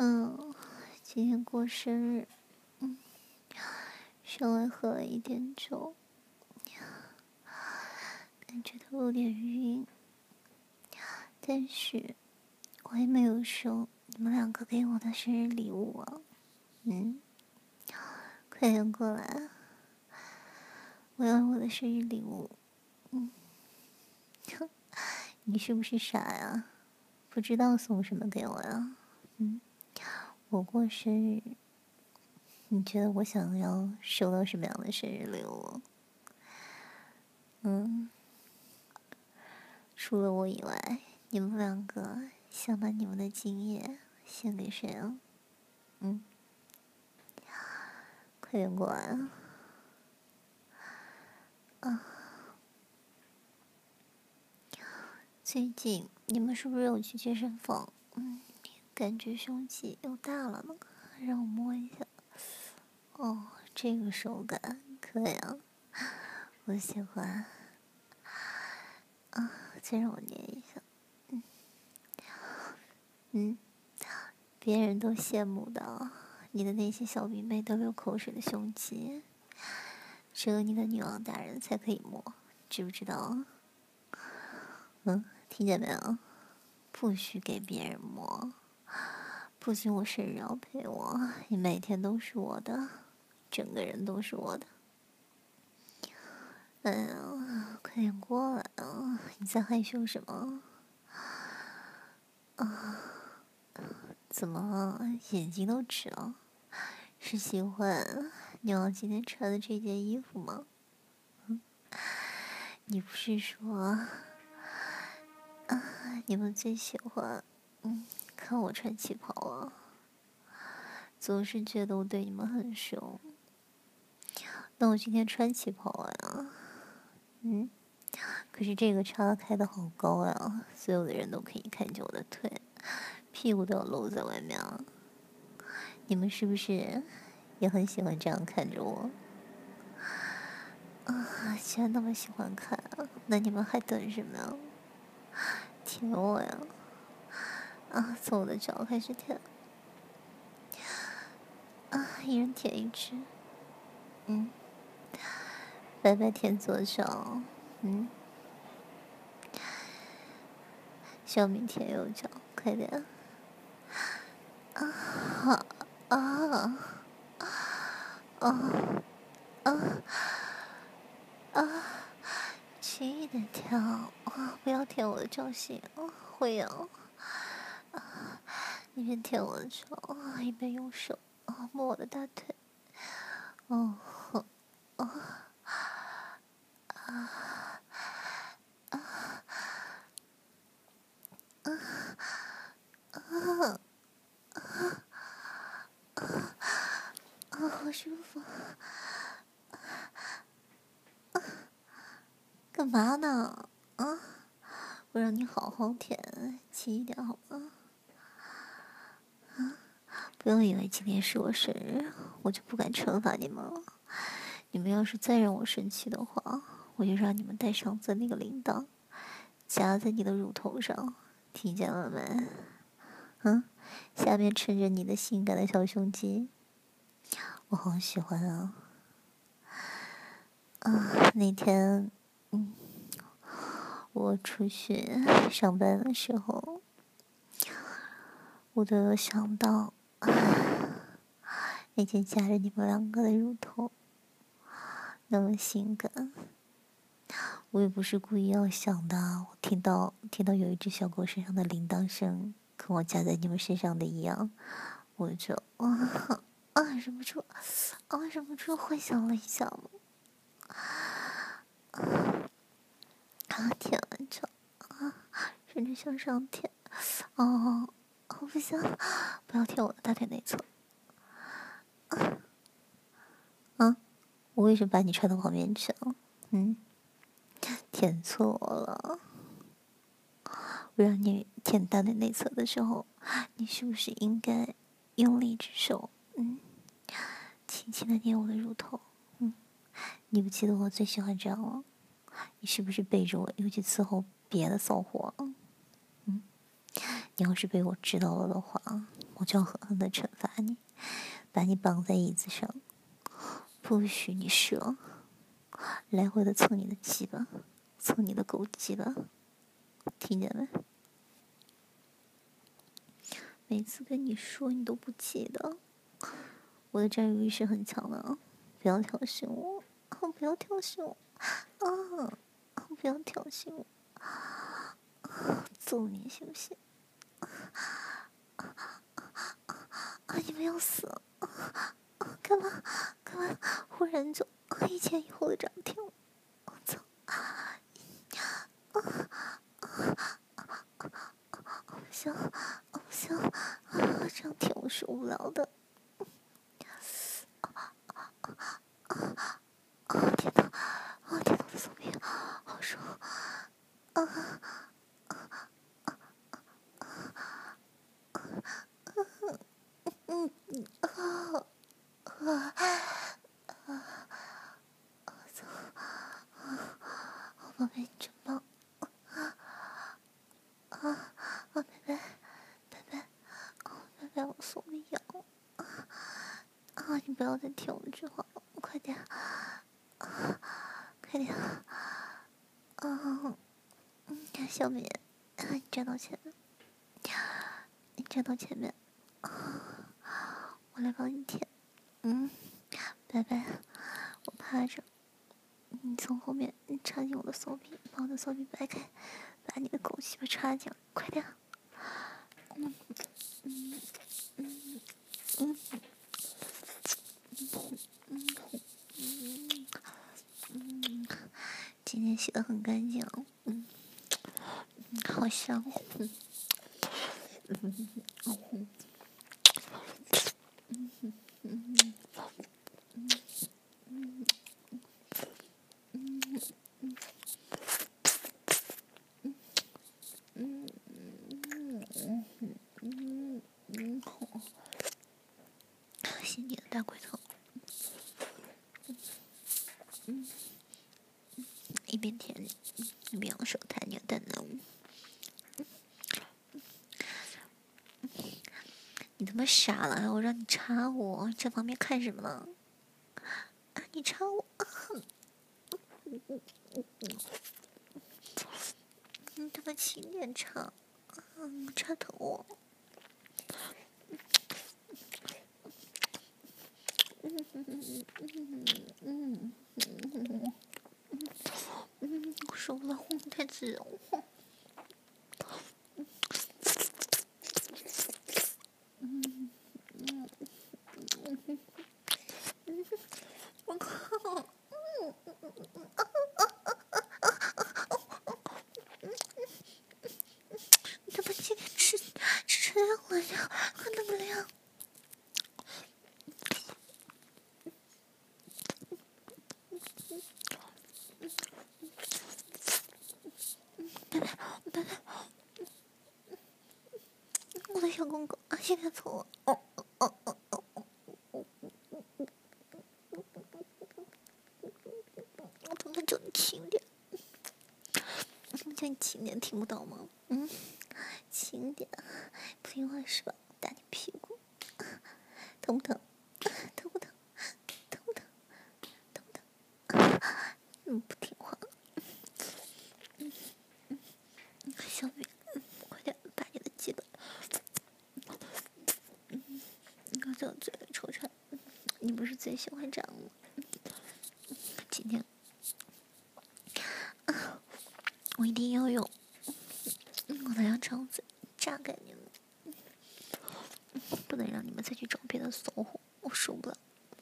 嗯，今天过生日，上来喝了一点酒，感觉头有点晕，但是我也没有收你们两个给我的生日礼物啊。快点过来，我要我的生日礼物。你是不是傻呀？不知道送什么给我呀？我过生日，你觉得我想要收到什么样的生日礼物？除了我以外，你们两个想把你们的今夜献给谁啊？快点过来啊！最近你们是不是有去健身房？感觉胸肌又大了呢，让我摸一下。哦，这个手感可以啊，我喜欢。再让我捏一下。别人都羡慕的，你的那些小迷妹都流口水的胸肌，只有你的女王大人才可以摸，知不知道？听见没有？不许给别人摸，不仅我生日要陪我，你每天都是我的，整个人都是我的。哎呀，快点过来啊！你在害羞什么？怎么了？眼睛都直了？是喜欢女王今天穿的这件衣服吗？你不是说你们最喜欢看我穿旗袍啊？总是觉得我对你们很凶。那我今天穿旗袍了呀。可是这个叉开的好高呀，所有的人都可以看见我的腿，屁股都要露在外面啊。你们是不是也很喜欢这样看着我？既然那么喜欢看，那你们还等什么呀？舔我呀！从我的脚开始舔。一人舔一只。白白舔左脚。小明舔右脚，快点。轻一点舔不要舔我的脚心会痒。一边舔我的脚一边用手摸我的大腿。好舒服。干嘛呢？我让你好好舔，轻一点好吗？不要以为今天是我生日，我就不敢惩罚你们了。你们要是再让我生气的话，我就让你们戴上次那个铃铛，夹在你的乳头上，听见了没？下面衬着你的性感的小胸肌，我好喜欢啊！那天，我出去上班的时候，我都有想到那天夹着你们两个的乳头，那么性感。我也不是故意要想的，我听到有一只小狗身上的铃铛声，跟我夹在你们身上的一样，我就忍不住幻想了一下嘛。舔完之后甚至向上舔。不行，不要舔我的大腿内侧。我为什么把你踹到旁边去了？舔错了。我让你舔大腿内侧的时候，你是不是应该用力一只手，轻轻的捏我的乳头？你不记得我最喜欢这样了？你是不是背着我又去伺候别的骚货？你要是被我知道了的话，我我就要狠狠的惩罚你，把你绑在椅子上，不许你射，来回的蹭你的鸡巴，蹭你的狗鸡巴，听见没？每次跟你说你都不记得，我的占有欲是很强的啊！不要挑衅我，不要挑衅我，不要挑衅我，揍你行不行？你们要死了！干嘛？忽然就一前一后的这样听我，我操！不行，不行，这样听我受不了的。天哪！我的手臂好爽！宝贝，你真棒！贝贝，我手臂痒！你不要再听我这话了，快点！快点！小敏，你站到前面，我来帮你舔。拜拜，我趴着，你从后面插进我的手臂，把我的手臂掰开，把你的狗鸡巴插进来，快点！今天洗得很干净，好香。洗你的大龟头，一边舔一边用手弹你的蛋呢。你他妈傻了！我让你插我，这方面看什么呢？你插我！你他妈轻点插！插疼我！我受不了，太自由。我靠！你他妈今天吃成样了呀？那么亮！拜拜，我的小公狗，现在走了。我他妈叫你轻点，叫你轻点，听不到吗？轻点，不听话是吧？打你屁股，疼不疼？疼不疼？不听话。小雨，快点把你的鸡巴，搁在我嘴里抽插。你不是最喜欢这样吗？今天，我一定要用我的两张嘴榨干你们，不能让你们再去找别的骚货，我受不了。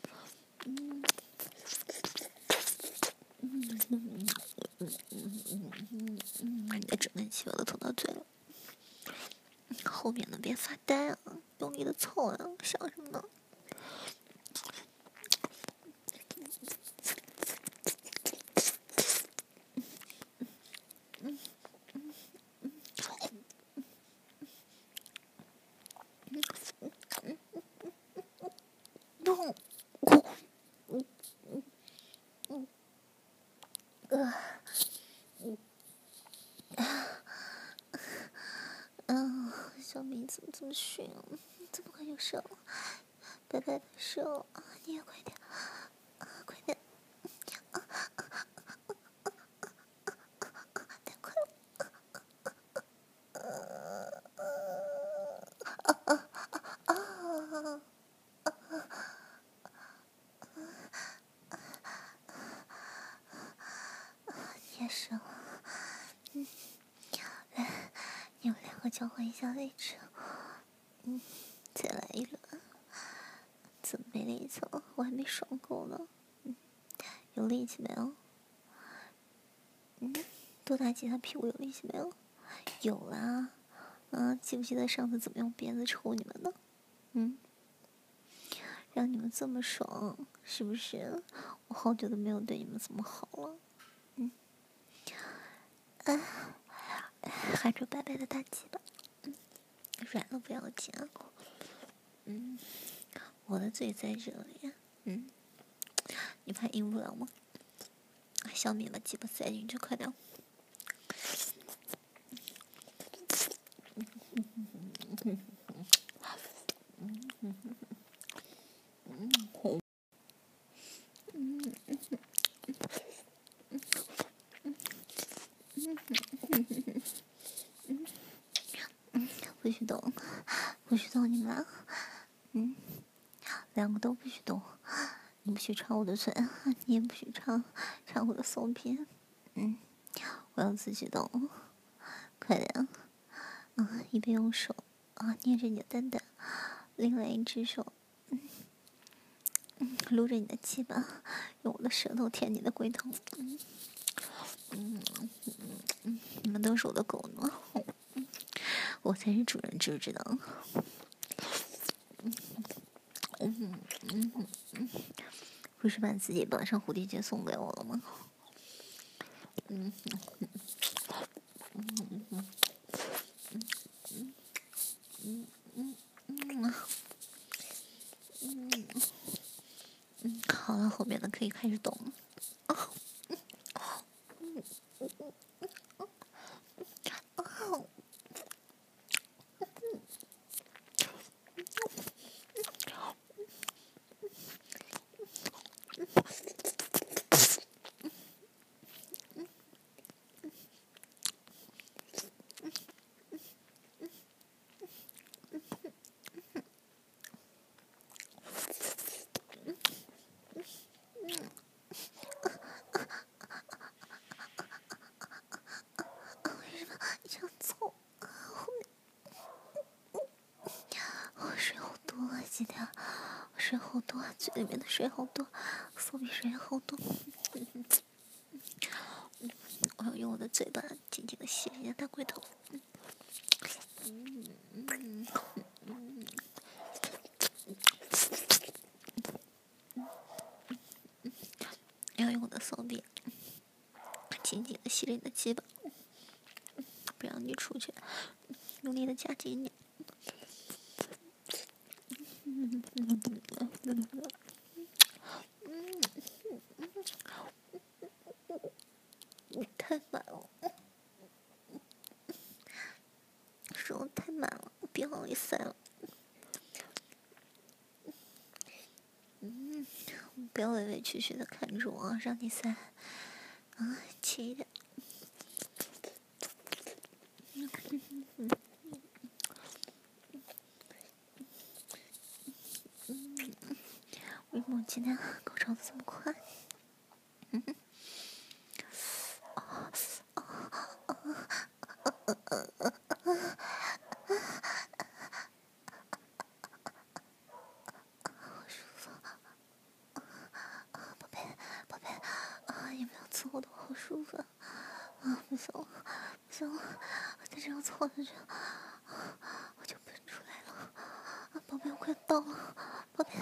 你的整根鸡巴都捅到嘴了，后面的别发呆啊，用力的凑啊，想什么呢？小明怎么这么训？怎么快就射了？白白的射了，你也快点，快点！太快了！你也射了，来，你们两个交换一下位置，再来一轮。怎么没力气了？我还没爽够呢。有力气没有？多大吉他屁股有力气没有？有啦。记不记得上次怎么用鞭子抽你们的？让你们这么爽，是不是？我好久都没有对你们这么好了。含着白白的大鸡巴，软了不要紧。我的嘴在这里。你怕硬不了吗？小米把鸡巴塞进去，快点。不许动，不许动你们俩。两个都不许动。你不许插我的嘴，你也不许插我的骚逼。我要自己动，快点。一边用手捏着你的蛋蛋，另外一只手撸着你的鸡巴，用我的舌头舔你的龟头。你们都是我的狗呢，我才是主人，知不知道？不是把自己绑上蝴蝶结送给我了吗？好了，后面的可以开始动了。这样凑，后面我水好多啊，今天我水好多，嘴里面的水好多，手臂水好多。我要用我的嘴巴紧紧的吸人家大龟头。要用我的手臂紧紧的吸着你的鸡巴，不让你出去，用力的夹紧你。太满了，手太满了，别往里塞了。不要委委屈屈的看着我，让你塞，轻一点。为什么今天高潮的这么快？你不要搓我的，好舒服不行了，不行了，我再这样搓下去，我就喷出来了。宝贝，我快到了，宝贝。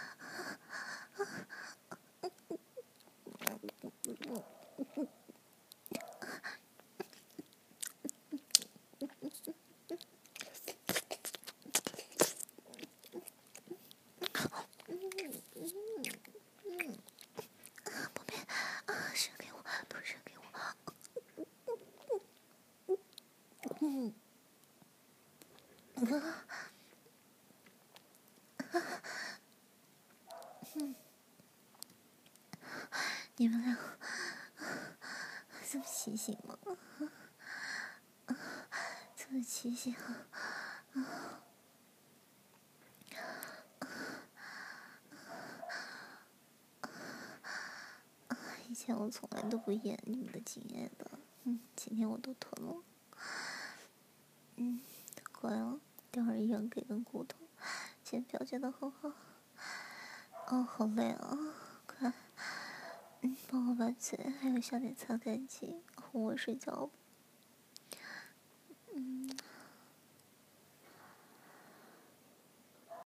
宝贝射给我，都射给我。 你们俩这么清醒吗？这么清醒啊！以前我从来都不演你们的经验的，今天我都吞了。乖了，待会儿一样给根骨头，今天表现得很好。哦，好累啊，快，帮我把嘴还有下面擦干净，哄我睡觉吧。